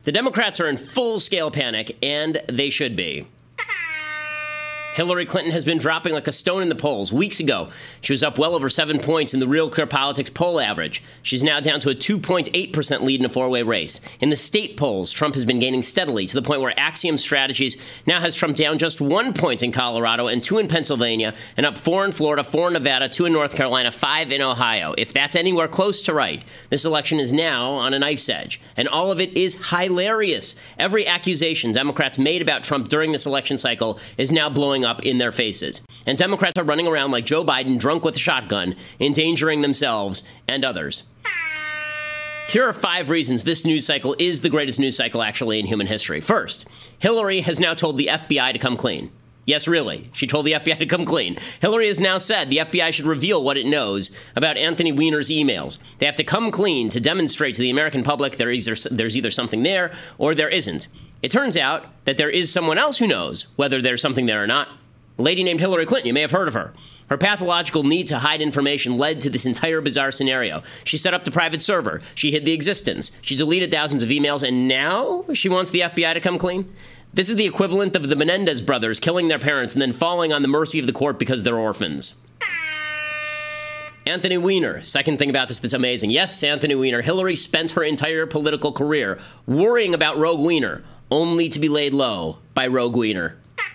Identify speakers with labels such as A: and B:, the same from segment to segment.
A: The Democrats are in full-scale panic, and they should be. Hillary Clinton has been dropping like a stone in the polls. Weeks ago, she was up well over 7 points in the Real Clear Politics poll average. She's now down to a 2.8% lead in a four-way race. In the state polls, Trump has been gaining steadily to the point where Axiom Strategies now has Trump down just 1 point in Colorado and 2 in Pennsylvania, and up 4 in Florida, 4 in Nevada, 2 in North Carolina, 5 in Ohio. If that's anywhere close to right, this election is now on a knife's edge. And all of it is hilarious. Every accusation Democrats made about Trump during this election cycle is now blowing up in their faces. And Democrats are running around like Joe Biden, drunk with a shotgun, endangering themselves and others. Here are 5 reasons this news cycle is the greatest news cycle actually in human history. First, Hillary has now told the FBI to come clean. Yes, really. She told the FBI to come clean. Hillary has now said the FBI should reveal what it knows about Anthony Weiner's emails. They have to come clean to demonstrate to the American public there's either something there or there isn't. It turns out that there is someone else who knows whether there's something there or not. A lady named Hillary Clinton, you may have heard of her. Her pathological need to hide information led to this entire bizarre scenario. She set up the private server. She hid the existence. She deleted thousands of emails, and now she wants the FBI to come clean? This is the equivalent of the Menendez brothers killing their parents and then falling on the mercy of the court because they're orphans. Anthony Weiner, second thing about this that's amazing. Yes, Anthony Weiner. Hillary spent her entire political career worrying about Rogue Weiner, only to be laid low by Rogue Weiner.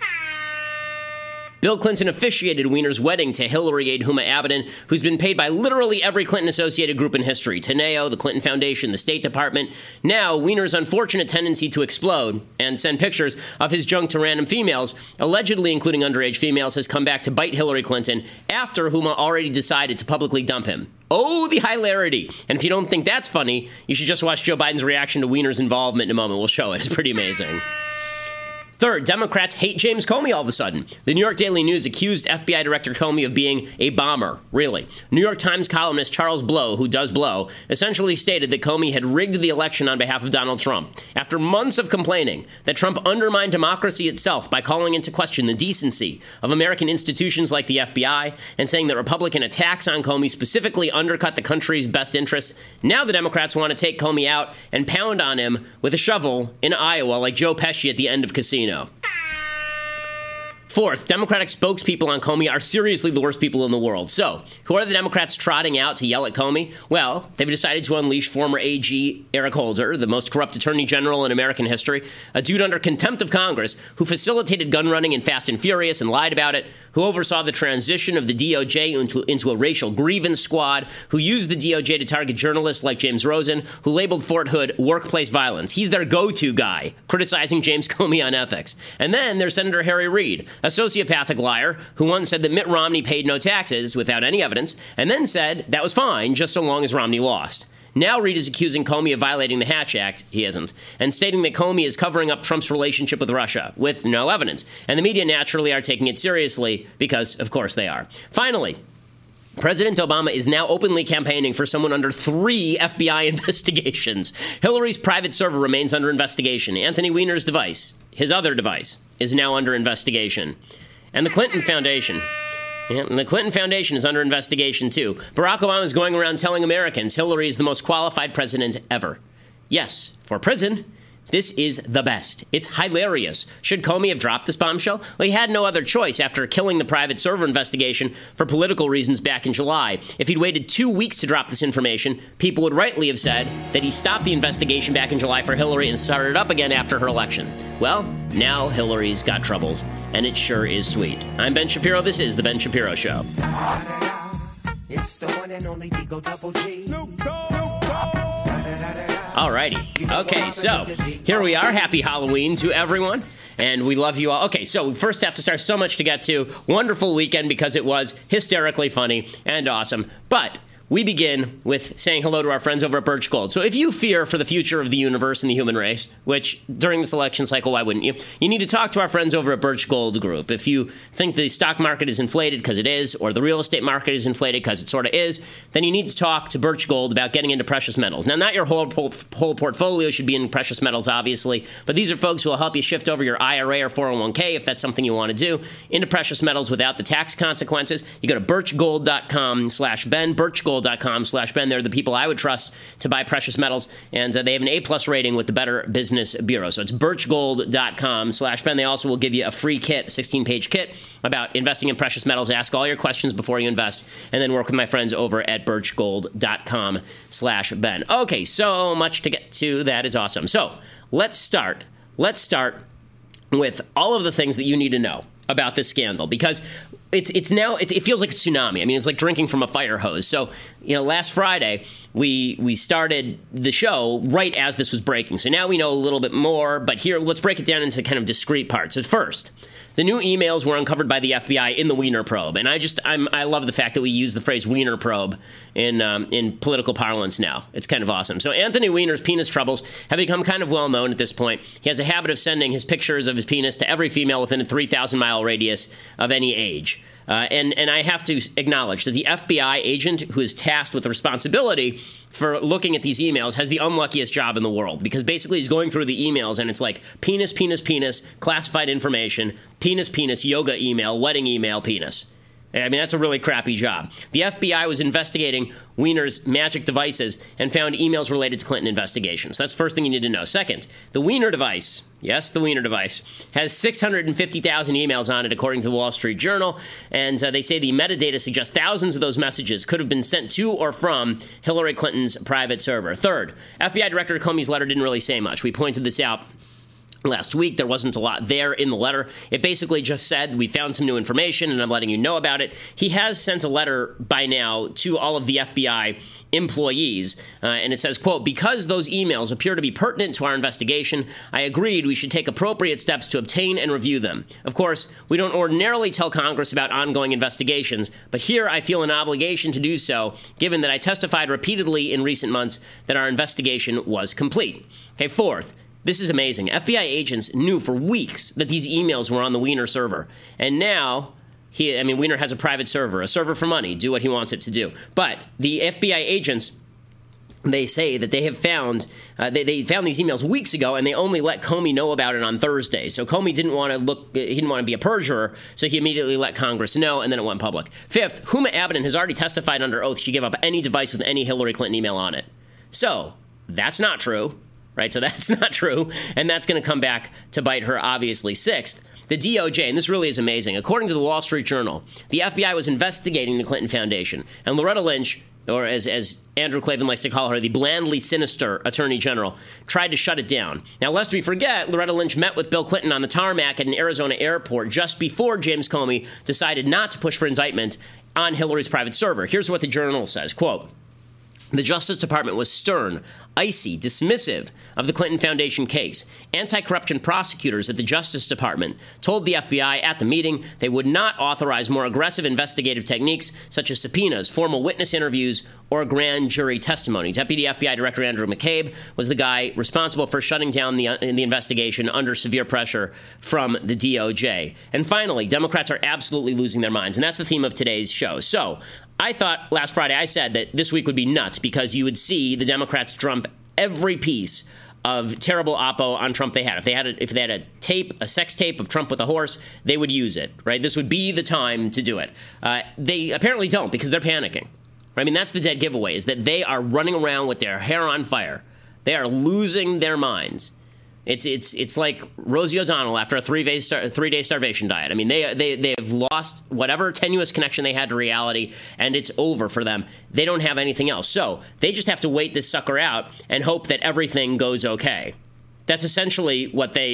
A: Bill Clinton officiated Weiner's wedding to Hillary aide Huma Abedin, who's been paid by literally every Clinton-associated group in history, Teneo, the Clinton Foundation, the State Department. Now, Weiner's unfortunate tendency to explode and send pictures of his junk to random females, allegedly including underage females, has come back to bite Hillary Clinton after Huma already decided to publicly dump him. Oh, the hilarity. And if you don't think that's funny, you should just watch Joe Biden's reaction to Weiner's involvement in a moment. We'll show it. It's pretty amazing. Third, Democrats hate James Comey all of a sudden. The New York Daily News accused FBI Director Comey of being a bomber, really. New York Times columnist Charles Blow, who does blow, essentially stated that Comey had rigged the election on behalf of Donald Trump. After months of complaining that Trump undermined democracy itself by calling into question the decency of American institutions like the FBI and saying that Republican attacks on Comey specifically undercut the country's best interests, now the Democrats want to take Comey out and pound on him with a shovel in Iowa like Joe Pesci at the end of Casino. Fourth, Democratic spokespeople on Comey are seriously the worst people in the world. So, who are the Democrats trotting out to yell at Comey? Well, they've decided to unleash former AG Eric Holder, the most corrupt attorney general in American history, a dude under contempt of Congress who facilitated gun running in Fast and Furious and lied about it, who oversaw the transition of the DOJ into a racial grievance squad, who used the DOJ to target journalists like James Rosen, who labeled Fort Hood workplace violence. He's their go-to guy, criticizing James Comey on ethics. And then there's Senator Harry Reid, a sociopathic liar who once said that Mitt Romney paid no taxes without any evidence, and then said that was fine just so long as Romney lost. Now Reid is accusing Comey of violating the Hatch Act, he isn't, and stating that Comey is covering up Trump's relationship with Russia, with no evidence. And the media naturally are taking it seriously, because of course they are. Finally, President Obama is now openly campaigning for someone under 3 FBI investigations. Hillary's private server remains under investigation. Anthony Weiner's device, his other device, is now under investigation. And the Clinton Foundation. Yeah, and the Clinton Foundation is under investigation, too. Barack Obama is going around telling Americans Hillary is the most qualified president ever. Yes, for prison, this is the best. It's hilarious. Should Comey have dropped this bombshell? Well, he had no other choice after killing the private server investigation for political reasons back in July. If he'd waited 2 weeks to drop this information, people would rightly have said that he stopped the investigation back in July for Hillary and started it up again after her election. Well, now Hillary's got troubles, and it sure is sweet. I'm Ben Shapiro. This is The Ben Shapiro Show. It's the one and only Digo Double G. Alrighty. Okay, so here we are. Happy Halloween to everyone. And we love you all. Okay, so we first have to start. So much to get to. Wonderful weekend because it was hysterically funny and awesome. But we begin with saying hello to our friends over at Birch Gold. So if you fear for the future of the universe and the human race, which during this election cycle, why wouldn't you? You need to talk to our friends over at Birch Gold Group. If you think the stock market is inflated because it is, or the real estate market is inflated because it sort of is, then you need to talk to Birch Gold about getting into precious metals. Now, not your whole portfolio should be in precious metals, obviously, but these are folks who will help you shift over your IRA or 401k, if that's something you want to do, into precious metals without the tax consequences. You go to birchgold.com/Ben, Birchgold birchgold.com/Ben. They're the people I would trust to buy precious metals, and they have an A+ rating with the Better Business Bureau. So it's birchgold.com/Ben. They also will give you a free kit, a 16-page kit about investing in precious metals. Ask all your questions before you invest, and then work with my friends over at birchgold.com/Ben. Okay, so much to get to. That is awesome. So let's start with all of the things that you need to know about this scandal, because it feels like a tsunami. I mean, it's like drinking from a fire hose. So, last Friday we started the show right as this was breaking. So now we know a little bit more, but here let's break it down into kind of discrete parts. So first, the new emails were uncovered by the FBI in the Wiener probe, and I love the fact that we use the phrase Wiener probe in political parlance now. It's kind of awesome. So Anthony Weiner's penis troubles have become kind of well known at this point. He has a habit of sending his pictures of his penis to every female within a 3,000-mile radius of any age. And I have to acknowledge that the FBI agent who is tasked with the responsibility for looking at these emails has the unluckiest job in the world, because basically he's going through the emails and it's like penis, penis, penis, classified information, penis, penis, yoga email, wedding email, penis. I mean, that's a really crappy job. The FBI was investigating Weiner's magic devices and found emails related to Clinton investigations. That's the first thing you need to know. Second, the Wiener device, yes, the Wiener device, has 650,000 emails on it, according to the Wall Street Journal. And they say the metadata suggests thousands of those messages could have been sent to or from Hillary Clinton's private server. Third, FBI Director Comey's letter didn't really say much. We pointed this out last week. There wasn't a lot there in the letter. It basically just said, we found some new information and I'm letting you know about it. He has sent a letter by now to all of the FBI employees, and it says, quote, because those emails appear to be pertinent to our investigation, I agreed we should take appropriate steps to obtain and review them. Of course, we don't ordinarily tell Congress about ongoing investigations, but here I feel an obligation to do so, given that I testified repeatedly in recent months that our investigation was complete. Okay, fourth, this is amazing. FBI agents knew for weeks that these emails were on the Wiener server. And now, Wiener has a private server, a server for money, do what he wants it to do. But the FBI agents, they say that they have found, they found these emails weeks ago, and they only let Comey know about it on Thursday. So Comey didn't want to be a perjurer, so he immediately let Congress know, and then it went public. Fifth, Huma Abedin has already testified under oath she gave up any device with any Hillary Clinton email on it. So, that's not true. Right, so that's not true, and that's going to come back to bite her, obviously. Sixth, the DOJ, and this really is amazing. According to the Wall Street Journal, the FBI was investigating the Clinton Foundation, and Loretta Lynch, or as Andrew Klavan likes to call her, the blandly sinister Attorney General, tried to shut it down. Now, lest we forget, Loretta Lynch met with Bill Clinton on the tarmac at an Arizona airport just before James Comey decided not to push for indictment on Hillary's private server. Here's what the Journal says, quote, the Justice Department was stern, icy, dismissive of the Clinton Foundation case. Anti-corruption prosecutors at the Justice Department told the FBI at the meeting they would not authorize more aggressive investigative techniques such as subpoenas, formal witness interviews, or grand jury testimony. Deputy FBI Director Andrew McCabe was the guy responsible for shutting down the investigation under severe pressure from the DOJ. And finally, Democrats are absolutely losing their minds, and that's the theme of today's show. So, I thought last Friday I said that this week would be nuts because you would see the Democrats dump every piece of terrible oppo on Trump they had. If they had a sex tape of Trump with a horse, they would use it, right? This would be the time to do it. They apparently don't because they're panicking. I mean, that's the dead giveaway, is that they are running around with their hair on fire. They are losing their minds. It's like Rosie O'Donnell after a three-day starvation diet. I mean, they have lost whatever tenuous connection they had to reality, and it's over for them. They don't have anything else. So they just have to wait this sucker out and hope that everything goes okay. That's essentially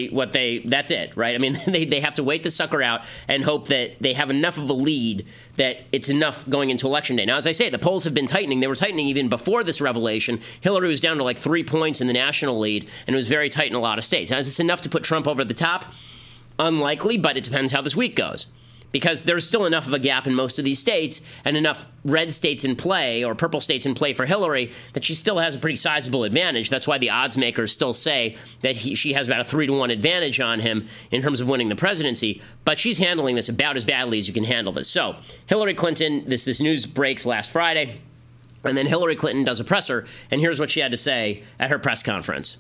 A: that's it, right? I mean, they have to wait the sucker out and hope that they have enough of a lead that it's enough going into Election Day. Now, as I say, the polls have been tightening. They were tightening even before this revelation. Hillary was down to like 3 points in the national lead, and it was very tight in a lot of states. Now, is this enough to put Trump over the top? Unlikely, but it depends how this week goes. Because there's still enough of a gap in most of these states and enough red states in play or purple states in play for Hillary that she still has a pretty sizable advantage. That's why the odds makers still say that she has about a 3-1 advantage on him in terms of winning the presidency. But she's handling this about as badly as you can handle this. So Hillary Clinton, this news breaks last Friday, and then Hillary Clinton does a presser, and here's what she had to say at her press conference.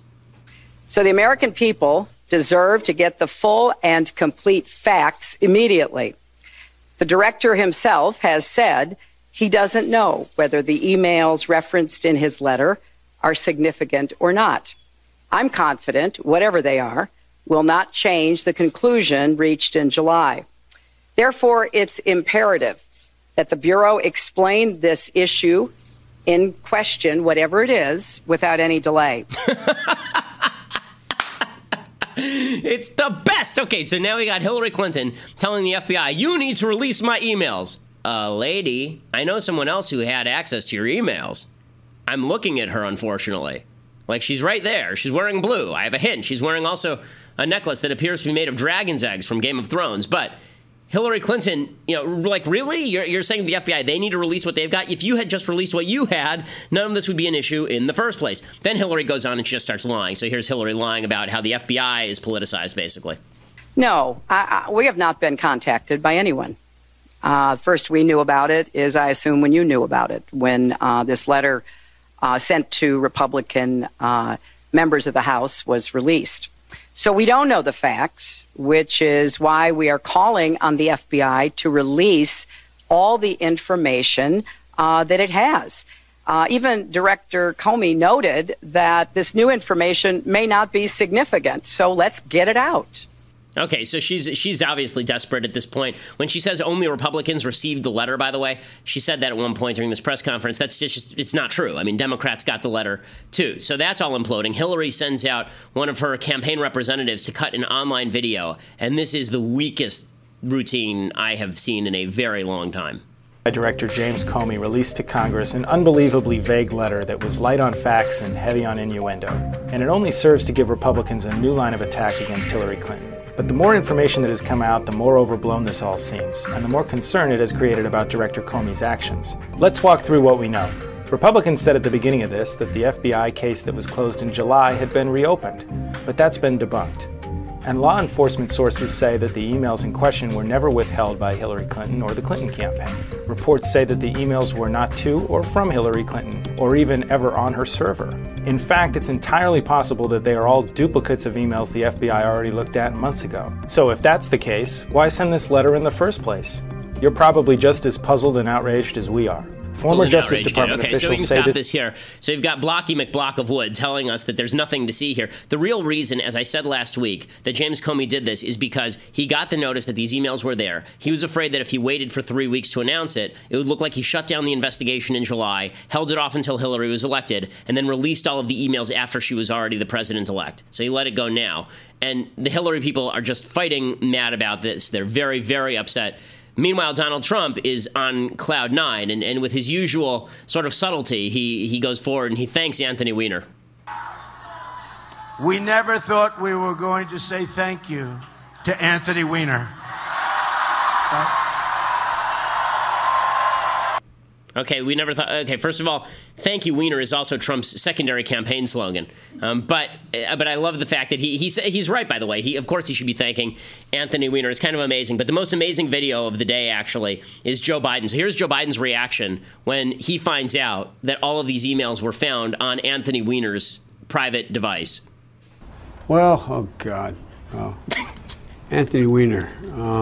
B: So the American people deserve to get the full and complete facts immediately. The director himself has said He doesn't know whether the emails referenced in his letter are significant or not. I'm confident, whatever they are, will not change the conclusion reached in July. Therefore, it's imperative that the Bureau explain this issue in question, whatever it is, without any delay.
A: It's the best. Okay, so now we got Hillary Clinton telling the FBI, you need to release my emails. Lady, I know someone else who had access to your emails. I'm looking at her, unfortunately. Like, she's right there. She's wearing blue. I have a hint. She's wearing also a necklace that appears to be made of dragon's eggs from Game of Thrones. But Hillary Clinton, like, really? You're saying to the FBI they need to release what they've got? If you had just released what you had, none of this would be an issue in the first place. Then Hillary goes on and she just starts lying. So here's Hillary lying about how the FBI is politicized, basically.
B: No, we have not been contacted by anyone. First we knew about it is, I assume, when you knew about it, when this letter sent to Republican members of the House was released. So we don't know the facts, which is why we are calling on the FBI to release all the information that it has. Even Director Comey noted that this new information may not be significant, so let's get it out.
A: Okay, so she's obviously desperate at this point. When she says only Republicans received the letter, by the way, she said that at one point during this press conference. That's just, it's not true. I mean, Democrats got the letter, too. So that's all imploding. Hillary sends out one of her campaign representatives to cut an online video, and this is the weakest routine I have seen in a very long time.
C: Director James Comey released to Congress an unbelievably vague letter that was light on facts and heavy on innuendo, and it only serves to give Republicans a new line of attack against Hillary Clinton. But the more information that has come out, the more overblown this all seems, and the more concern it has created about Director Comey's actions. Let's walk through what we know. Republicans said at the beginning of this that the FBI case that was closed in July had been reopened, but that's been debunked. And law enforcement sources say that the emails in question were never withheld by Hillary Clinton or the Clinton campaign. Reports say that the emails were not to or from Hillary Clinton, or even ever on her server. In fact, it's entirely possible that they are all duplicates of emails the FBI already looked at months ago. So if that's the case, why send this letter in the first place? You're probably just as puzzled and outraged as we are. Former Justice Department officials say
A: so we can stop this here. So you've got Blocky McBlock of Wood telling us that there's nothing to see here. The real reason, as I said last week, that James Comey did this is because he got the notice that these emails were there. He was afraid that if he waited for 3 weeks to announce it, it would look like he shut down the investigation in July, held it off until Hillary was elected, and then released all of the emails after she was already the president-elect. So he let it go now. And the Hillary people are just fighting mad about this. They're very, very upset. Meanwhile, Donald Trump is on cloud nine, and with his usual sort of subtlety, he goes forward and he thanks Anthony Weiner.
D: We never thought we were going to say thank you to Anthony Weiner.
A: Okay, we never thought. Okay, first of all, "Thank you, Weiner" is also Trump's secondary campaign slogan. But I love the fact that he's right. By the way, of course he should be thanking Anthony Weiner. It's kind of amazing. But the most amazing video of the day actually is Joe Biden. So here's Joe Biden's reaction when he finds out that all of these emails were found on Anthony Weiner's private device.
E: Well, oh God, Anthony Weiner.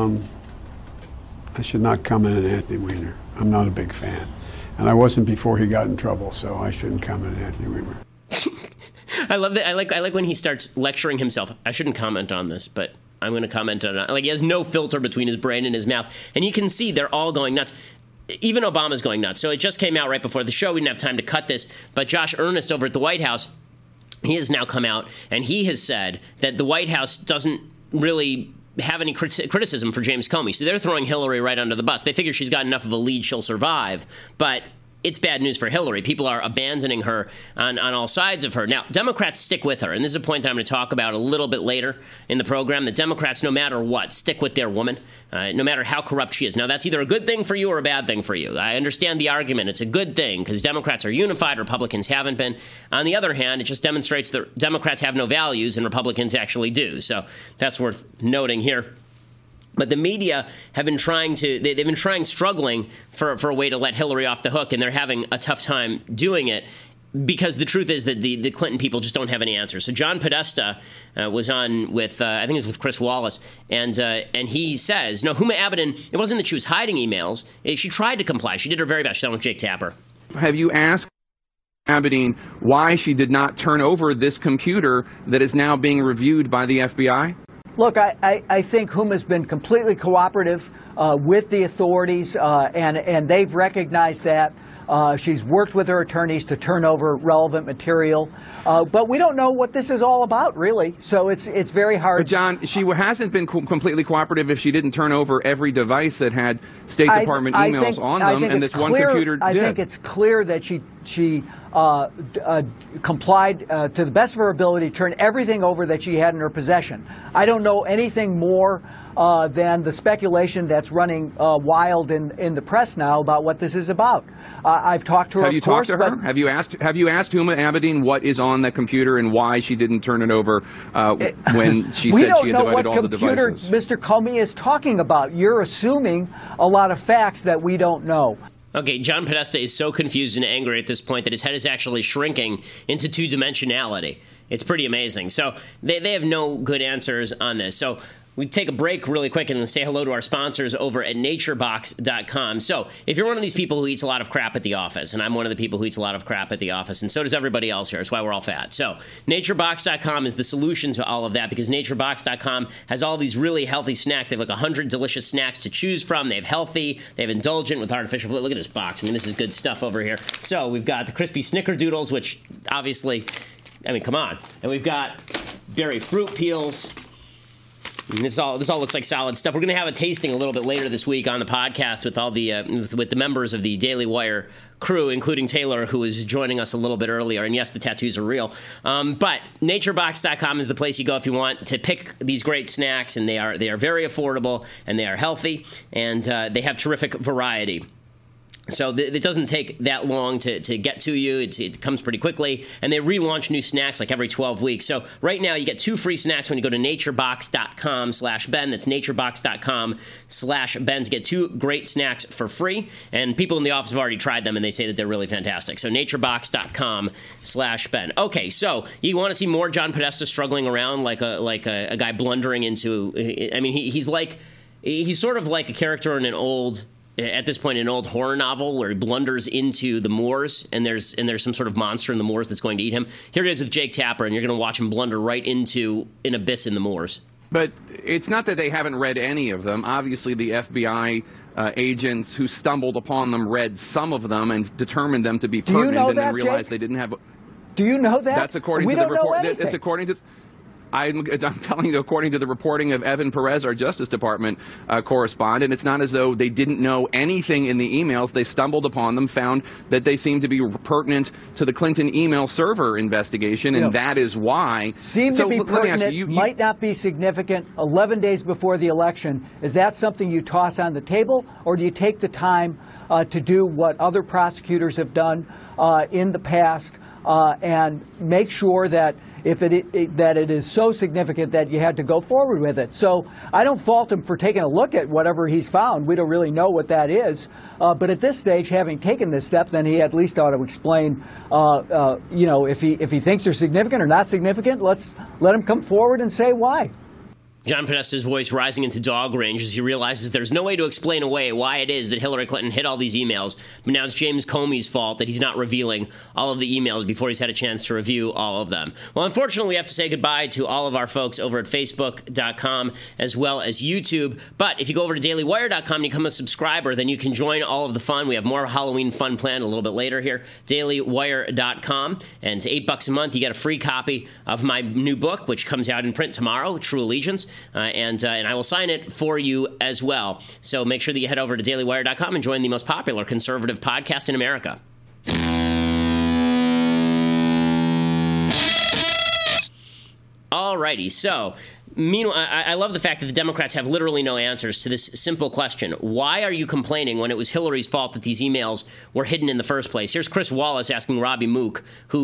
E: I should not comment on Anthony Weiner. I'm not a big fan. And I wasn't before he got in trouble, so I shouldn't comment on Anthony Weiner.
A: I love that. I like when he starts lecturing himself. I shouldn't comment on this, but I'm going to comment on it. Like, he has no filter between his brain and his mouth. And you can see they're all going nuts. Even Obama's going nuts. So it just came out right before the show. We didn't have time to cut this. But Josh Earnest over at the White House, he has now come out, and he has said that the White House doesn't really have any criticism for James Comey. So they're throwing Hillary right under the bus. They figure she's got enough of a lead, she'll survive. But it's bad news for Hillary. People are abandoning her on all sides of her. Now, Democrats stick with her. And this is a point that I'm going to talk about a little bit later in the program. The Democrats, no matter what, stick with their woman, no matter how corrupt she is. Now, that's either a good thing for you or a bad thing for you. I understand the argument. It's a good thing because Democrats are unified. Republicans haven't been. On the other hand, it just demonstrates that Democrats have no values and Republicans actually do. So that's worth noting here. But the media have been they've been struggling for a way to let Hillary off the hook, and they're having a tough time doing it. because the truth is that the Clinton people just don't have any answers. So John Podesta was on with, I think it was with Chris Wallace, and he says, no, Huma Abedin, it wasn't that she was hiding emails. She tried to comply. She did her very best. She's on with Jake Tapper.
F: Have you asked Abedin why she did not turn over this computer that is now being reviewed by the FBI?
G: Look, I think Huma's been completely cooperative with the authorities, and they've recognized that. She's worked with her attorneys to turn over relevant material, but we don't know what this is all about, really. So it's very hard.
F: But John, she hasn't been completely cooperative if she didn't turn over every device that had State Department emails on them, and this one computer did.
G: I think it's clear that she complied to the best of her ability, turned everything over that she had in her possession. I don't know anything more than the speculation that's running wild in the press now about what this is about. I've talked to her.
F: Have you talked to her? Have you asked Huma Abedin what is on that computer and why she didn't turn it over when she said she had divided all the devices? We don't know what computer Mr. Comey is talking about. You're assuming a lot of facts that we don't know.
A: Okay, John Podesta is so confused and angry at this point that his head is actually shrinking into two-dimensionality. It's pretty amazing. So they have no good answers on this. So we take a break really quick and say hello to our sponsors over at naturebox.com. So if you're one of these people who eats a lot of crap at the office, and I'm one of the people who eats a lot of crap at the office, and so does everybody else here. That's why we're all fat. So naturebox.com is the solution to all of that, because naturebox.com has all these really healthy snacks. They have like 100 delicious snacks to choose from. They have healthy, they have indulgent with artificial. Look at this box. I mean, this is good stuff over here. So we've got the crispy snickerdoodles, which obviously, I mean, come on. And we've got berry fruit peels. And this all looks like solid stuff. We're going to have a tasting a little bit later this week on the podcast with all the with the members of the Daily Wire crew, including Taylor, who is joining us a little bit earlier. And yes, the tattoos are real. But naturebox.com is the place you go if you want to pick these great snacks, and they are very affordable, and they are healthy, and they have terrific variety. So it doesn't take that long to get to you. It comes pretty quickly. And they relaunch new snacks like every 12 weeks. So right now you get 2 free snacks when you go to naturebox.com/Ben. That's naturebox.com/Ben to get 2 great snacks for free. And people in the office have already tried them, and they say that they're really fantastic. So naturebox.com/Ben. Okay, so you want to see more John Podesta struggling around like a guy blundering into, I mean, he's sort of like a character in an old horror novel where he blunders into the moors, and there's some sort of monster in the moors that's going to eat him. Here it is with Jake Tapper, and you're going to watch him blunder right into an abyss in the moors.
F: But it's not that they haven't read any of them. Obviously, the FBI agents who stumbled upon them read some of them and determined them to be pertinent, and then realized they didn't have.
G: Do you know that?
F: That's according to the report. It's according to. I'm telling you, according to the reporting of Evan Perez, our Justice Department correspondent, it's not as though they didn't know anything in the emails. They stumbled upon them, found that they seemed to be pertinent to the Clinton email server investigation, and that is why.
G: Seem to be pertinent, might not be significant 11 days before the election. Is that something you toss on the table, or do you take the time to do what other prosecutors have done in the past and make sure that if it is so significant that you had to go forward with it? So I don't fault him for taking a look at whatever he's found. We don't really know what that is. But at this stage, having taken this step, then he at least ought to explain, if he thinks they're significant or not significant, let him come forward and say why.
A: John Podesta's voice rising into dog range as he realizes there's no way to explain away why it is that Hillary Clinton hid all these emails. But now it's James Comey's fault that he's not revealing all of the emails before he's had a chance to review all of them. Well, unfortunately, we have to say goodbye to all of our folks over at Facebook.com as well as YouTube. But if you go over to DailyWire.com and you become a subscriber, then you can join all of the fun. We have more Halloween fun planned a little bit later here. DailyWire.com. And it's $8 a month. You get a free copy of my new book, which comes out in print tomorrow, True Allegiance. And I will sign it for you as well. So make sure that you head over to DailyWire.com and join the most popular conservative podcast in America. Alrighty, so Meanwhile, I love the fact that the Democrats have literally no answers to this simple question. Why are you complaining when it was Hillary's fault that these emails were hidden in the first place? Here's Chris Wallace asking Robbie Mook,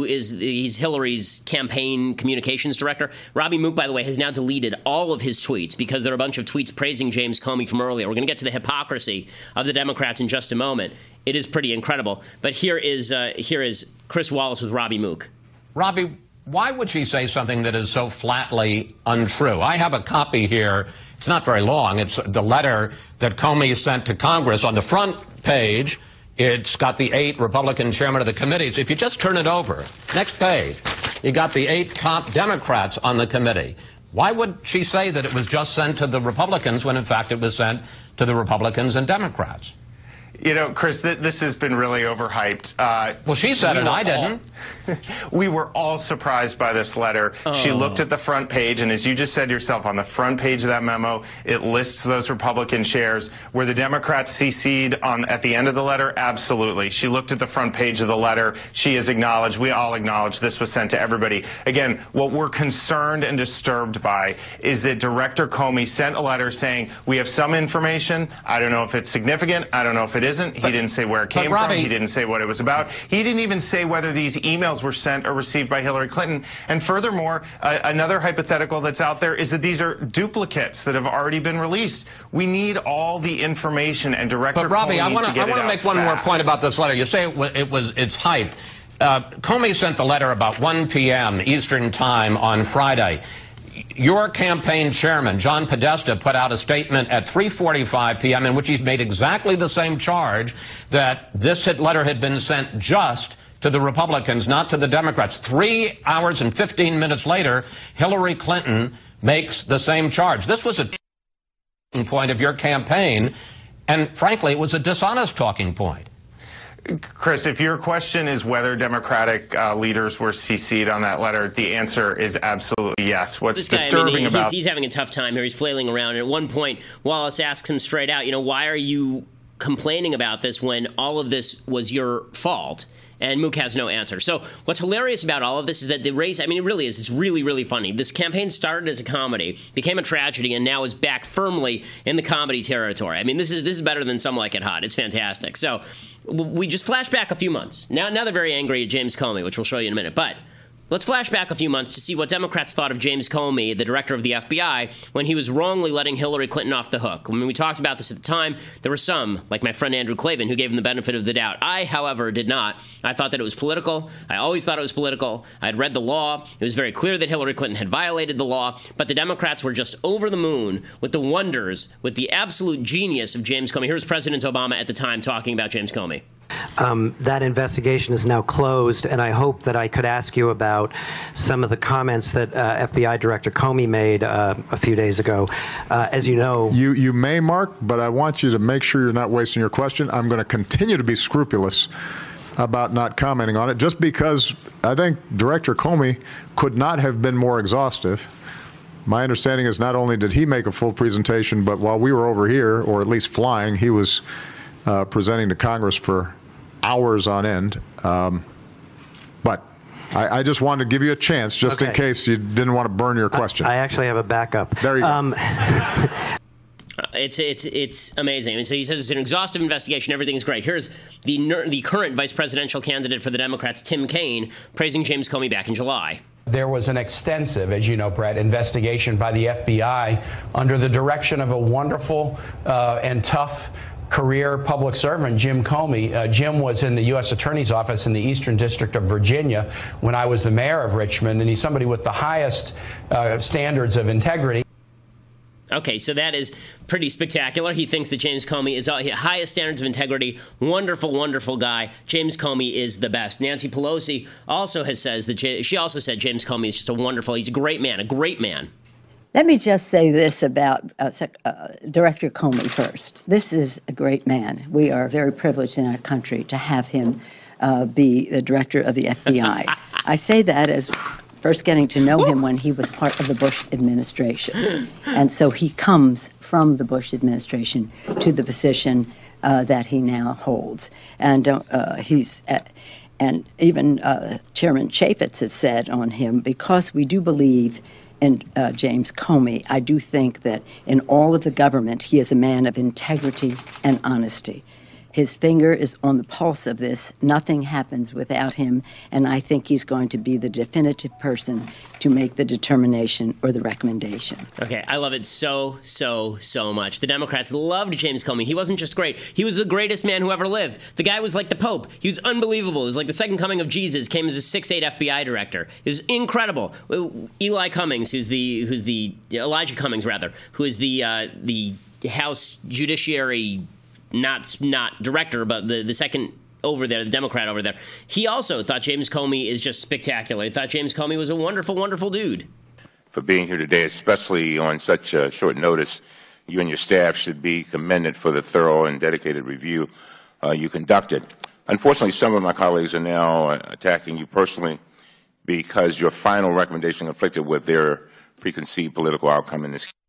A: he's Hillary's campaign communications director. Robbie Mook, by the way, has now deleted all of his tweets because there are a bunch of tweets praising James Comey from earlier. We're going to get to the hypocrisy of the Democrats in just a moment. It is pretty incredible. But here is Chris Wallace with Robbie Mook.
H: Robbie, why would she say something that is so flatly untrue? I have a copy here. It's not very long. It's the letter that Comey sent to Congress. On the front page, it's got the 8 Republican chairmen of the committees. If you just turn it over, next page, you got the 8 top Democrats on the committee. Why would she say that it was just sent to the Republicans when, in fact, it was sent to the Republicans and Democrats?
I: You know, Chris, this has been really overhyped.
H: Well, she said it. I didn't.
I: We were all surprised by this letter. Oh. She looked at the front page, and as you just said yourself, on the front page of that memo, it lists those Republican chairs. Were the Democrats CC'd at the end of the letter? Absolutely. She looked at the front page of the letter. She has acknowledged, we all acknowledge, this was sent to everybody. Again, what we're concerned and disturbed by is that Director Comey sent a letter saying, we have some information. I don't know if it's significant. I don't know if it isn't. He didn't say where it came from. He didn't say what it was about. He didn't even say whether these emails were sent or received by Hillary Clinton. And furthermore, another hypothetical that's out there is that these are duplicates that have already been released. We need all the information, and Director Comey needs to get it out.
H: I want to make one more point about this letter. You say it's hyped. Comey sent the letter about 1 p.m. Eastern Time on Friday. Your campaign chairman, John Podesta, put out a statement at 3:45 p.m. in which he's made exactly the same charge, that this letter had been sent just to the Republicans, not to the Democrats. 3 hours and 15 minutes later, Hillary Clinton makes the same charge. This was a talking point of your campaign, and frankly, it was a dishonest talking point.
I: Chris, if your question is whether Democratic leaders were CC'd on that letter, the answer is absolutely yes. What's disturbing about...
A: He's having a tough time here. He's flailing around. And at one point, Wallace asks him straight out, why are you complaining about this when all of this was your fault? And Mook has no answer. So what's hilarious about all of this is that the race, it really is. It's really, really funny. This campaign started as a comedy, became a tragedy, and now is back firmly in the comedy territory. This is better than Some Like It Hot. It's fantastic. So we just flash back a few months. Now they're very angry at James Comey, which we'll show you in a minute. But let's flash back a few months to see what Democrats thought of James Comey, the director of the FBI, when he was wrongly letting Hillary Clinton off the hook. When we talked about this at the time, there were some, like my friend Andrew Klavan, who gave him the benefit of the doubt. I, however, did not. I thought that it was political. I always thought it was political. I had read the law. It was very clear that Hillary Clinton had violated the law, but the Democrats were just over the moon with the wonders, with the absolute genius of James Comey. Here's President Obama at the time talking about James Comey.
J: That investigation is now closed, and I hope that I could ask you about some of the comments that FBI Director Comey made a few days ago. As you know...
K: You may, Mark, but I want you to make sure you're not wasting your question. I'm going to continue to be scrupulous about not commenting on it, just because I think Director Comey could not have been more exhaustive. My understanding is not only did he make a full presentation, but while we were over here, or at least flying, he was presenting to Congress for hours on end. But I just wanted to give you a chance, just in case you didn't want to burn your question.
J: I actually have a backup.
K: There you go.
A: It's amazing. So he says it's an exhaustive investigation. Everything's great. Here's the current vice presidential candidate for the Democrats, Tim Kaine, praising James Comey back in July.
L: There was an extensive, as you know, Brett, investigation by the FBI under the direction of a wonderful and tough career public servant, Jim Comey. Jim was in the U.S. Attorney's Office in the Eastern District of Virginia when I was the mayor of Richmond, and he's somebody with the highest standards of integrity.
A: Okay, so that is pretty spectacular. He thinks that James Comey is highest standards of integrity. Wonderful, wonderful guy. James Comey is the best. Nancy Pelosi also said James Comey is just a wonderful, he's a great man, a great man.
M: Let me just say this about Director Comey first. This is a great man. We are very privileged in our country to have him be the director of the FBI. I say that as first getting to know him when he was part of the Bush administration. And so he comes from the Bush administration to the position that he now holds. And and even Chairman Chaffetz has said on him, because we do believe in James Comey. I do think that in all of the government, he is a man of integrity and honesty. His finger is on the pulse of this. Nothing happens without him, and I think he's going to be the definitive person to make the determination or the recommendation.
A: Okay, I love it so much. The Democrats loved James Comey. He wasn't just great. He was the greatest man who ever lived. The guy was like the Pope. He was unbelievable. It was like the second coming of Jesus, came as a 6'8" FBI director. It was incredible. Eli Cummings, Elijah Cummings, rather, who is the House Judiciary not director, but the second over there, the Democrat over there, he also thought James Comey is just spectacular. He thought James Comey was a wonderful, wonderful dude.
N: For being here today, especially on such short notice, you and your staff should be commended for the thorough and dedicated review you conducted. Unfortunately, some of my colleagues are now attacking you personally because your final recommendation conflicted with their preconceived political outcome in this case.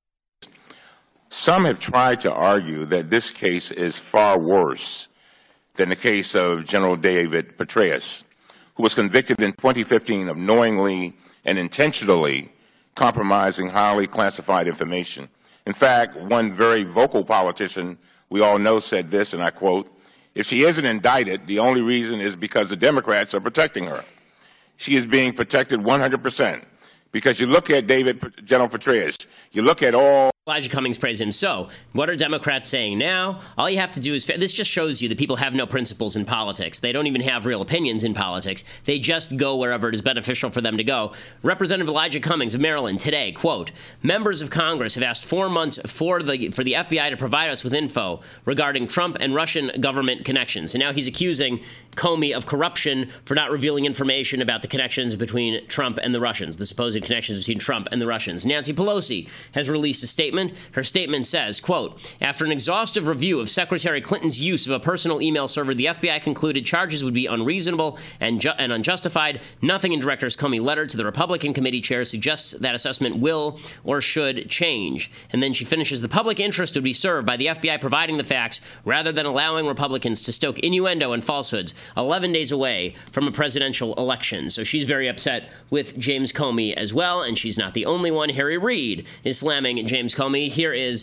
N: Some have tried to argue that this case is far worse than the case of General David Petraeus, who was convicted in 2015 of knowingly and intentionally compromising highly classified information. In fact, one very vocal politician we all know said this, and I quote, "If she isn't indicted, the only reason is because the Democrats are protecting her. She is being protected 100%. Because you look at General Petraeus, you look at all..."
A: Elijah Cummings praised him. So, what are Democrats saying now? All you have to do is... This just shows you that people have no principles in politics. They don't even have real opinions in politics. They just go wherever it is beneficial for them to go. Representative Elijah Cummings of Maryland today, quote, "Members of Congress have asked 4 months for the FBI to provide us with info regarding Trump and Russian government connections." And now he's accusing Comey of corruption for not revealing information about the connections between Trump and the Russians, the supposed connections between Trump and the Russians. Nancy Pelosi has released a statement. Her statement says, quote, "After an exhaustive review of Secretary Clinton's use of a personal email server, the FBI concluded charges would be unreasonable and unjustified. Nothing in Director Comey's letter to the Republican committee chair suggests that assessment will or should change." And then she finishes, "The public interest would be served by the FBI providing the facts rather than allowing Republicans to stoke innuendo and falsehoods 11 days away from a presidential election." So she's very upset with James Comey as well, and she's not the only one. Harry Reid is slamming James Comey. Here is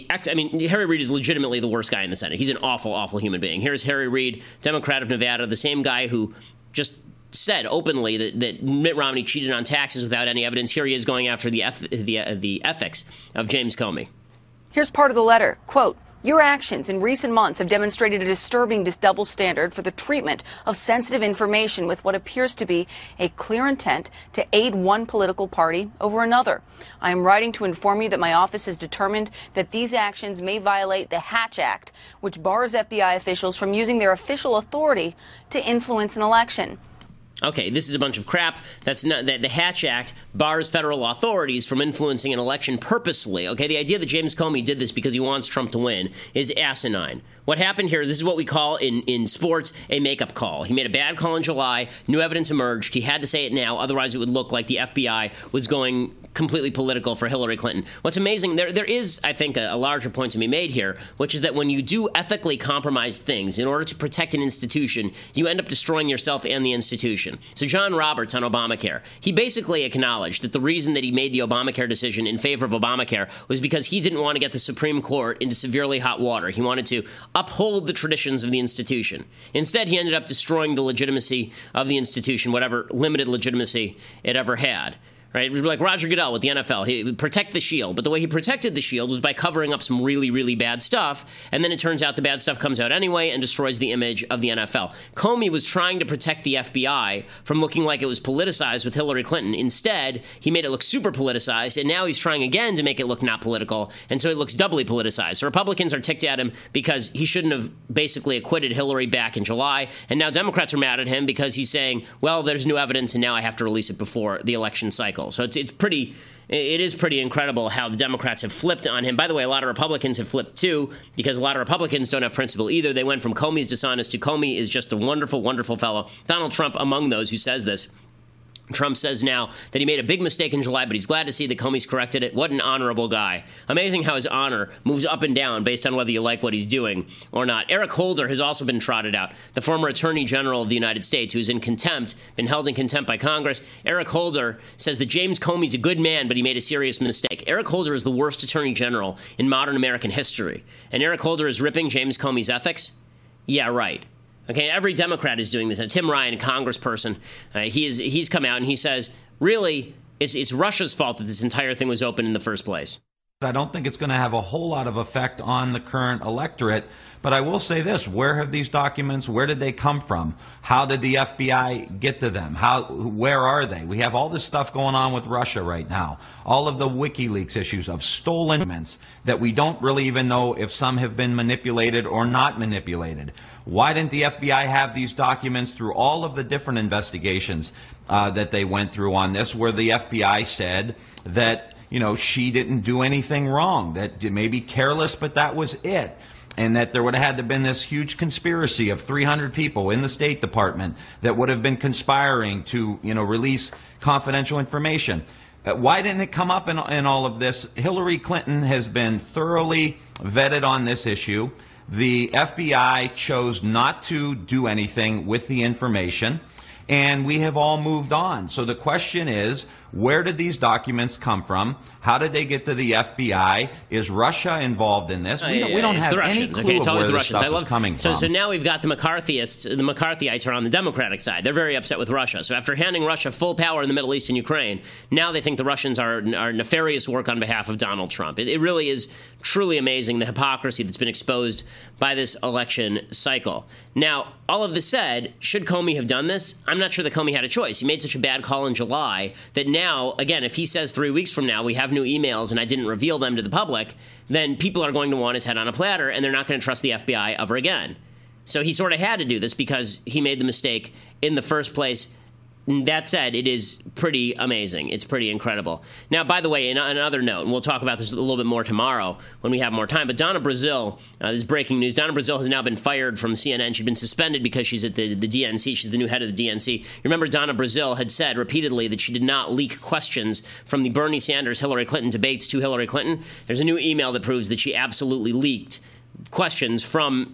A: Harry Reid is legitimately the worst guy in the Senate. He's an awful, awful human being. Here's Harry Reid, Democrat of Nevada, the same guy who just said openly that Mitt Romney cheated on taxes without any evidence. Here he is going after the ethics of James Comey.
O: Here's part of the letter. Quote, "Your actions in recent months have demonstrated a disturbing double standard for the treatment of sensitive information with what appears to be a clear intent to aid one political party over another. I am writing to inform you that my office has determined that these actions may violate the Hatch Act, which bars FBI officials from using their official authority to influence an election."
A: Okay, this is a bunch of crap. That's not the Hatch Act bars federal authorities from influencing an election purposely. Okay, the idea that James Comey did this because he wants Trump to win is asinine. What happened here, this is what we call in sports a makeup call. He made a bad call in July, new evidence emerged, he had to say it now, otherwise it would look like the FBI was going completely political for Hillary Clinton. What's amazing, there is, I think, a larger point to be made here, which is that when you do ethically compromise things in order to protect an institution, you end up destroying yourself and the institution. So John Roberts on Obamacare, he basically acknowledged that the reason that he made the Obamacare decision in favor of Obamacare was because he didn't want to get the Supreme Court into severely hot water. He wanted to uphold the traditions of the institution. Instead, he ended up destroying the legitimacy of the institution, whatever limited legitimacy it ever had. Right? It was like Roger Goodell with the NFL. He would protect the shield. But the way he protected the shield was by covering up some really, really bad stuff. And then it turns out the bad stuff comes out anyway and destroys the image of the NFL. Comey was trying to protect the FBI from looking like it was politicized with Hillary Clinton. Instead, he made it look super politicized. And now he's trying again to make it look not political. And so it looks doubly politicized. So Republicans are ticked at him because he shouldn't have basically acquitted Hillary back in July. And now Democrats are mad at him because he's saying, well, there's new evidence and now I have to release it before the election cycle. So it is pretty incredible how the Democrats have flipped on him. By the way, a lot of Republicans have flipped too, because a lot of Republicans don't have principle either. They went from Comey's dishonest to Comey is just a wonderful, wonderful fellow. Donald Trump among those who says this. Trump says now that he made a big mistake in July, but he's glad to see that Comey's corrected it. What an honorable guy. Amazing how his honor moves up and down based on whether you like what he's doing or not. Eric Holder has also been trotted out, the former Attorney General of the United States, who's in contempt, been held in contempt by Congress. Eric Holder says that James Comey's a good man, but he made a serious mistake. Eric Holder is the worst Attorney General in modern American history. And Eric Holder is ripping James Comey's ethics? Yeah, right. Okay, every Democrat is doing this. Tim Ryan, a congressperson, he's come out and he says, really, it's Russia's fault that this entire thing was open in the first place.
P: I don't think it's going to have a whole lot of effect on the current electorate. But I will say this, where have these documents, where did they come from? How did the FBI get to them? Where are they? We have all this stuff going on with Russia right now. All of the WikiLeaks issues of stolen documents that we don't really even know if some have been manipulated or not manipulated. Why didn't the FBI have these documents through all of the different investigations that they went through on this, where the FBI said that, you know, she didn't do anything wrong, that it may be careless, but that was it. And that there would have had to have been this huge conspiracy of 300 people in the State Department that would have been conspiring to, you know, release confidential information. Why didn't it come up in all of this? Hillary Clinton has been thoroughly vetted on this issue. The FBI chose not to do anything with the information, and we have all moved on. So the question is, where did these documents come from? How did they get to the FBI? Is Russia involved in this? We don't have any clue of where this stuff is coming from.
A: So now we've got the McCarthyites are on the Democratic side. They're very upset with Russia. So after handing Russia full power in the Middle East and Ukraine, now they think the Russians are nefarious work on behalf of Donald Trump. It really is truly amazing, the hypocrisy that's been exposed by this election cycle. Now, all of this said, should Comey have done this? I'm not sure that Comey had a choice. He made such a bad call in July that now, again, if he says 3 weeks from now we have new emails and I didn't reveal them to the public, then people are going to want his head on a platter and they're not going to trust the FBI ever again. So he sort of had to do this because he made the mistake in the first place. That said, it is pretty amazing. It's pretty incredible. Now, by the way, on another note, and we'll talk about this a little bit more tomorrow when we have more time, but Donna Brazile, this is breaking news. Donna Brazile has now been fired from CNN. She's been suspended because she's at the DNC. She's the new head of the DNC. You remember Donna Brazile had said repeatedly that she did not leak questions from the Bernie Sanders-Hillary Clinton debates to Hillary Clinton. There's a new email that proves that she absolutely leaked questions from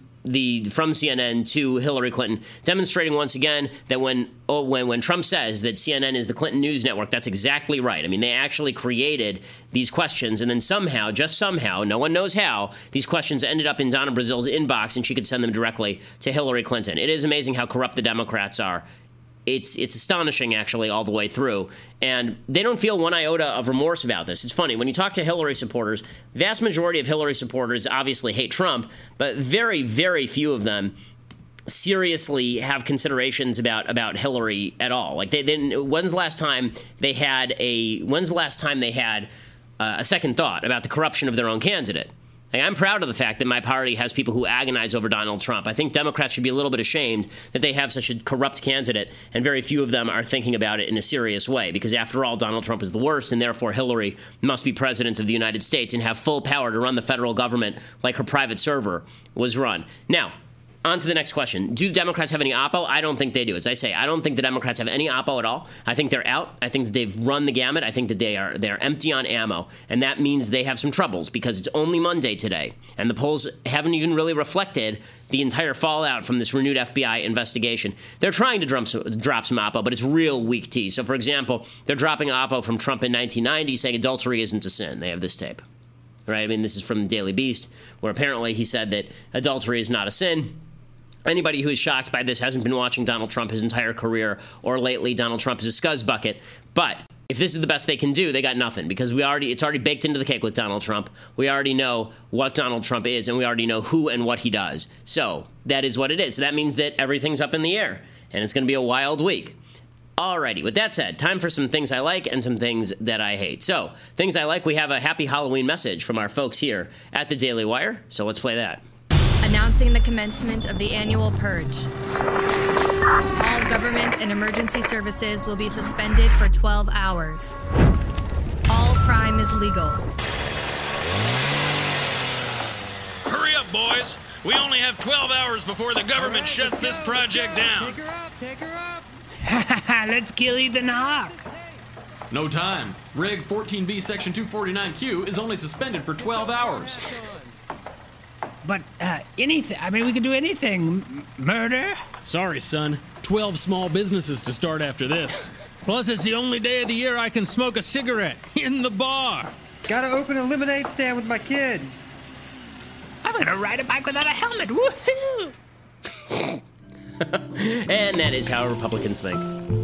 A: CNN to Hillary Clinton, demonstrating once again that when Trump says that CNN is the Clinton News Network, that's exactly right. I mean, they actually created these questions, and then somehow, just somehow, no one knows how, these questions ended up in Donna Brazile's inbox, and she could send them directly to Hillary Clinton. It is amazing how corrupt the Democrats are. It's astonishing, actually, all the way through. And they don't feel one iota of remorse about this. It's funny. When you talk to Hillary supporters, vast majority of Hillary supporters obviously hate Trump, but very, very few of them seriously have considerations about Hillary at all. Like, when's the last time they had a second thought about the corruption of their own candidate? I'm proud of the fact that my party has people who agonize over Donald Trump. I think Democrats should be a little bit ashamed that they have such a corrupt candidate, and very few of them are thinking about it in a serious way, because after all, Donald Trump is the worst, and therefore Hillary must be president of the United States and have full power to run the federal government like her private server was run. Now, on to the next question. Do Democrats have any oppo? I don't think they do. As I say, I don't think the Democrats have any oppo at all. I think they're out. I think that they've run the gamut. I think that they're empty on ammo. And that means they have some troubles because it's only Monday today. And the polls haven't even really reflected the entire fallout from this renewed FBI investigation. They're trying to drop some oppo, but it's real weak tea. So, for example, they're dropping oppo from Trump in 1990 saying adultery isn't a sin. They have this tape. Right? I mean, this is from the Daily Beast, where apparently he said that adultery is not a sin. Anybody who is shocked by this hasn't been watching Donald Trump his entire career, or lately Donald Trump is a scuzz bucket. But if this is the best they can do, they got nothing, because it's already baked into the cake with Donald Trump. We already know what Donald Trump is, and we already know who and what he does. So that is what it is. So that means that everything's up in the air, and it's going to be a wild week. Alrighty, with that said, time for some things I like and some things that I hate. So, things I like, we have a happy Halloween message from our folks here at the Daily Wire, so let's play that.
Q: Announcing the commencement of the annual purge. All government and emergency services will be suspended for 12 hours. All crime is legal.
R: Hurry up, boys. We only have 12 hours before the government shuts this project down.
S: Take her up. Let's kill Ethan Hawke.
T: No time. Rig 14B Section 249Q is only suspended for 12 hours.
S: But anything. I mean, we could do anything. Murder?
T: Sorry, son. 12 small businesses to start after this.
S: Plus, it's the only day of the year I can smoke a cigarette in the bar.
U: Gotta open a lemonade stand with my kid.
S: I'm gonna ride a bike without a helmet. Woohoo!
A: And that is how Republicans think.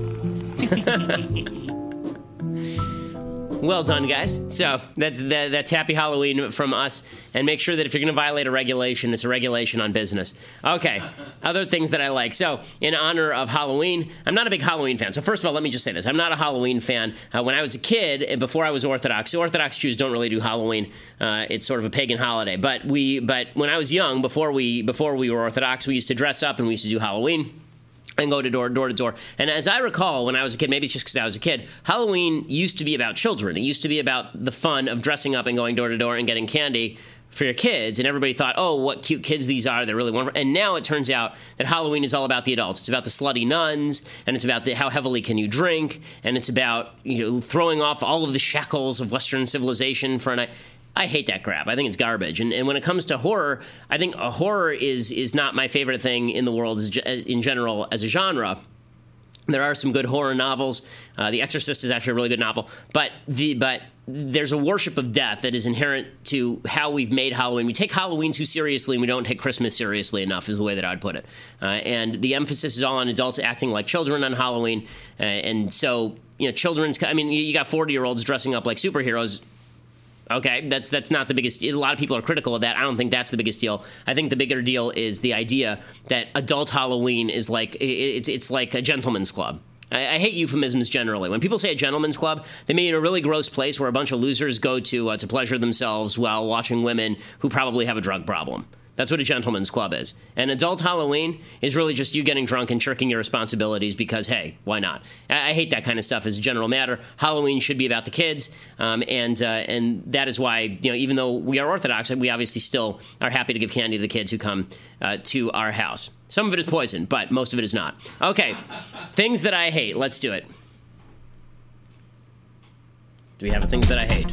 A: Well done, guys. So that's Happy Halloween from us. And make sure that if you're going to violate a regulation, it's a regulation on business. Okay, other things that I like. So in honor of Halloween, I'm not a big Halloween fan. So first of all, let me just say this. I'm not a Halloween fan. When I was a kid, and before I was Orthodox, Orthodox Jews don't really do Halloween. It's sort of a pagan holiday. But when I was young, before we were Orthodox, we used to dress up and we used to do Halloween. And go door to door. And as I recall, when I was a kid, maybe it's just because I was a kid, Halloween used to be about children. It used to be about the fun of dressing up and going door to door and getting candy for your kids. And everybody thought, oh, what cute kids these are. They're really wonderful. And now it turns out that Halloween is all about the adults. It's about the slutty nuns, and it's about how heavily can you drink, and it's about throwing off all of the shackles of Western civilization for a night. I hate that crap. I think it's garbage. And when it comes to horror, I think horror is not my favorite thing in the world in general as a genre. There are some good horror novels. The Exorcist is actually a really good novel. But there's a worship of death that is inherent to how we've made Halloween. We take Halloween too seriously, and we don't take Christmas seriously enough, is the way that I'd put it. And the emphasis is all on adults acting like children on Halloween. And so, children's... I mean, you got 40-year-olds dressing up like superheroes. Okay, that's not the biggest deal. A lot of people are critical of that. I don't think that's the biggest deal. I think the bigger deal is the idea that adult Halloween is like it's like a gentleman's club. I hate euphemisms generally. When people say a gentleman's club, they mean a really gross place where a bunch of losers go to pleasure themselves while watching women who probably have a drug problem. That's what a gentleman's club is. And adult Halloween is really just you getting drunk and shirking your responsibilities because, hey, why not? I hate that kind of stuff as a general matter. Halloween should be about the kids, and that is why, even though we are Orthodox, we obviously still are happy to give candy to the kids who come to our house. Some of it is poison, but most of it is not. Okay, things that I hate. Let's do it. Do we have a things that I hate?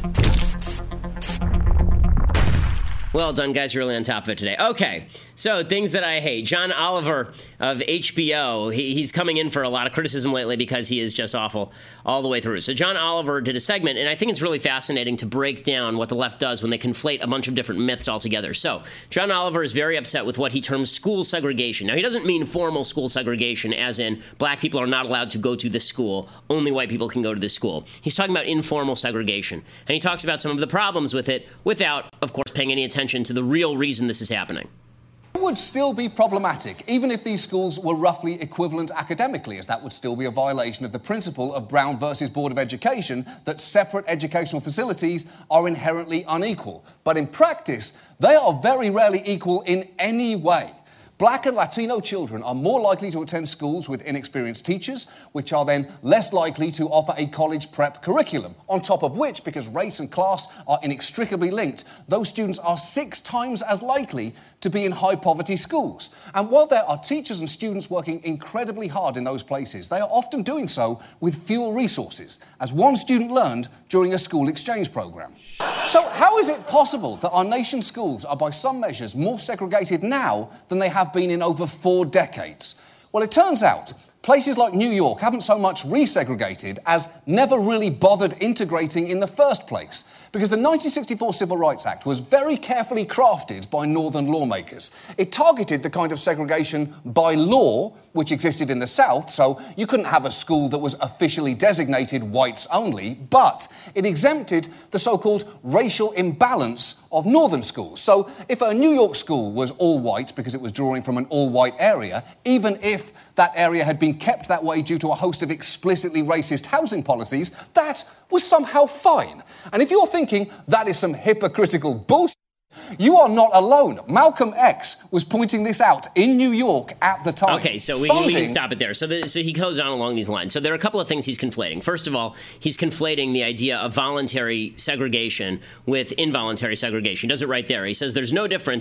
A: Well done, guys. You're really on top of it today. Okay, so things that I hate. John Oliver of HBO, he's coming in for a lot of criticism lately because he is just awful all the way through. So John Oliver did a segment, and I think it's really fascinating to break down what the left does when they conflate a bunch of different myths altogether. So John Oliver is very upset with what he terms school segregation. Now, he doesn't mean formal school segregation, as in black people are not allowed to go to this school, only white people can go to this school. He's talking about informal segregation, and he talks about some of the problems with it without, of course, paying any attention to the real reason this is happening.
V: It would still be problematic, even if these schools were roughly equivalent academically, as that would still be a violation of the principle of Brown versus Board of Education that separate educational facilities are inherently unequal. But in practice, they are very rarely equal in any way. Black and Latino children are more likely to attend schools with inexperienced teachers, which are then less likely to offer a college prep curriculum. On top of which, because race and class are inextricably linked, those students are 6 times as likely to be in high-poverty schools. And while there are teachers and students working incredibly hard in those places, they are often doing so with fewer resources, as one student learned during a school exchange program. So how is it possible that our nation's schools are by some measures more segregated now than they have been in over 4 decades? Well, it turns out places like New York haven't so much resegregated as never really bothered integrating in the first place. Because the 1964 Civil Rights Act was very carefully crafted by northern lawmakers. It targeted the kind of segregation by law which existed in the South, so you couldn't have a school that was officially designated whites only, but it exempted the so-called racial imbalance of northern schools. So if a New York school was all white because it was drawing from an all-white area, even if that area had been kept that way due to a host of explicitly racist housing policies, that was somehow fine. And if you're thinking that is some hypocritical bullshit, you are not alone. Malcolm X was pointing this out in New York at the time.
A: Okay, so we can stop it there. So he goes on along these lines. So there are a couple of things he's conflating. First of all, he's conflating the idea of voluntary segregation with involuntary segregation. He does it right there. He says there's no difference.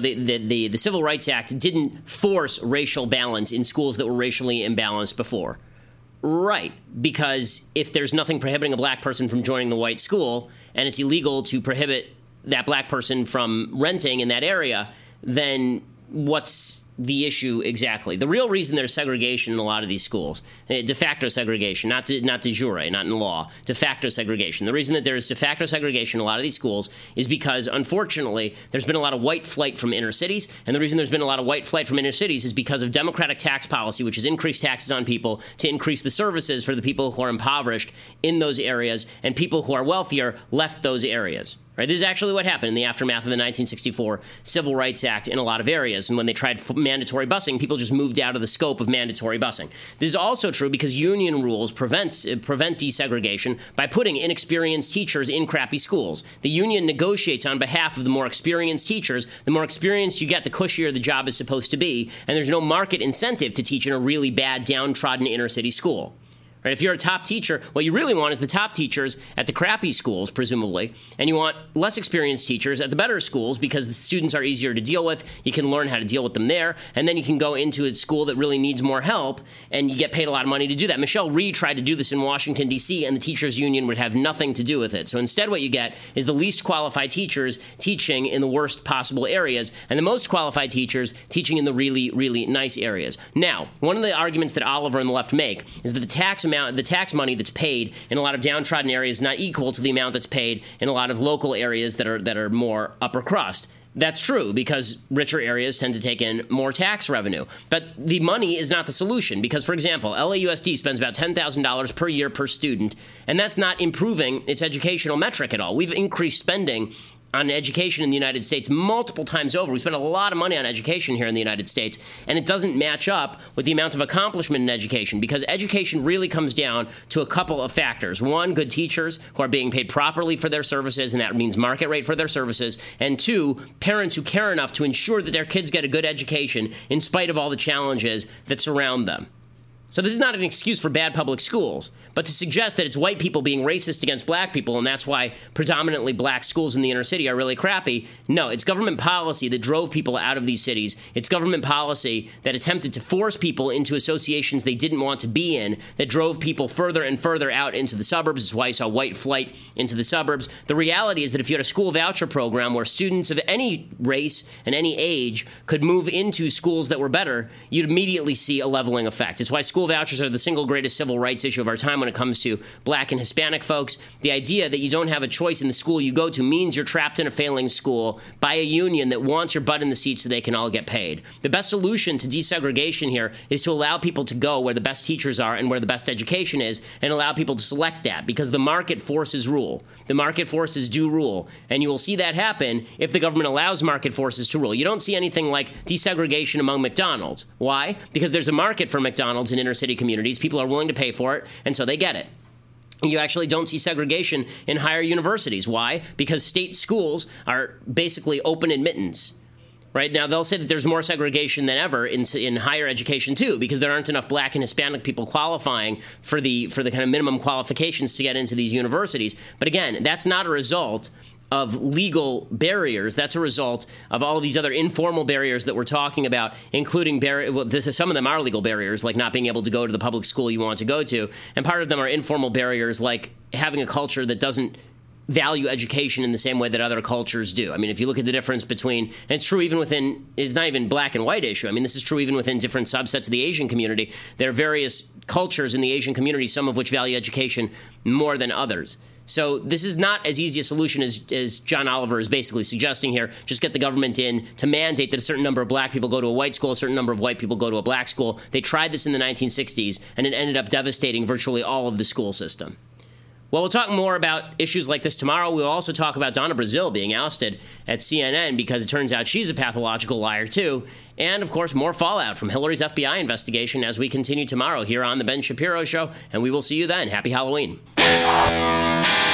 A: The Civil Rights Act didn't force racial balance in schools that were racially imbalanced before. Right, because if there's nothing prohibiting a black person from joining the white school, and it's illegal to prohibit that black person from renting in that area, then what's the issue exactly? The real reason there's segregation in a lot of these schools, de facto segregation, not de jure, not in law, de facto segregation. The reason that there's de facto segregation in a lot of these schools is because, unfortunately, there's been a lot of white flight from inner cities, and the reason there's been a lot of white flight from inner cities is because of Democratic tax policy, which has increased taxes on people to increase the services for the people who are impoverished in those areas, and people who are wealthier left those areas. Right? This is actually what happened in the aftermath of the 1964 Civil Rights Act in a lot of areas. And when they tried mandatory busing, people just moved out of the scope of mandatory busing. This is also true because union rules prevent desegregation by putting inexperienced teachers in crappy schools. The union negotiates on behalf of the more experienced teachers. The more experienced you get, the cushier the job is supposed to be. And there's no market incentive to teach in a really bad, downtrodden inner city school. Right? If you're a top teacher, what you really want is the top teachers at the crappy schools, presumably, and you want less experienced teachers at the better schools because the students are easier to deal with. You can learn how to deal with them there, and then you can go into a school that really needs more help, and you get paid a lot of money to do that. Michelle Rhee tried to do this in Washington, D.C., and the teachers' union would have nothing to do with it. So instead what you get is the least qualified teachers teaching in the worst possible areas, and the most qualified teachers teaching in the really, really nice areas. Now, one of the arguments that Oliver and the left make is that the tax money that's paid in a lot of downtrodden areas is not equal to the amount that's paid in a lot of local areas that are more upper crust. That's true because richer areas tend to take in more tax revenue. But the money is not the solution because, for example, LAUSD spends about $10,000 per year per student, and that's not improving its educational metric at all. We've increased spending on education in the United States multiple times over. We spend a lot of money on education here in the United States, and it doesn't match up with the amount of accomplishment in education because education really comes down to a couple of factors. One, good teachers who are being paid properly for their services, and that means market rate for their services. And two, parents who care enough to ensure that their kids get a good education in spite of all the challenges that surround them. So this is not an excuse for bad public schools, but to suggest that it's white people being racist against black people and that's why predominantly black schools in the inner city are really crappy. No, it's government policy that drove people out of these cities. It's government policy that attempted to force people into associations they didn't want to be in, that drove people further and further out into the suburbs. That's why you saw white flight into the suburbs. The reality is that if you had a school voucher program where students of any race and any age could move into schools that were better, you'd immediately see a leveling effect. It's why school vouchers are the single greatest civil rights issue of our time when it comes to black and Hispanic folks. The idea that you don't have a choice in the school you go to means you're trapped in a failing school by a union that wants your butt in the seat so they can all get paid. The best solution to desegregation here is to allow people to go where the best teachers are and where the best education is and allow people to select that because the market forces rule. The market forces do rule. And you will see that happen if the government allows market forces to rule. You don't see anything like desegregation among McDonald's. Why? Because there's a market for McDonald's in inner city communities. People are willing to pay for it, and so they get it. You actually don't see segregation in higher universities. Why? Because state schools are basically open admittance. Right now, they'll say that there's more segregation than ever in higher education, too, because there aren't enough black and Hispanic people qualifying for the kind of minimum qualifications to get into these universities. But again, that's not a result of legal barriers. That's a result of all of these other informal barriers that we're talking about, including some of them are legal barriers, like not being able to go to the public school you want to go to. And part of them are informal barriers, like having a culture that doesn't value education in the same way that other cultures do. I mean, if you look at the difference between, and it's true even within, it's not even black and white issue. I mean, this is true even within different subsets of the Asian community. There are various cultures in the Asian community, some of which value education more than others. So this is not as easy a solution as John Oliver is basically suggesting here. Just get the government in to mandate that a certain number of black people go to a white school, a certain number of white people go to a black school. They tried this in the 1960s, and it ended up devastating virtually all of the school system. Well, we'll talk more about issues like this tomorrow. We'll also talk about Donna Brazile being ousted at CNN because it turns out she's a pathological liar, too. And, of course, more fallout from Hillary's FBI investigation as we continue tomorrow here on The Ben Shapiro Show. And we will see you then. Happy Halloween.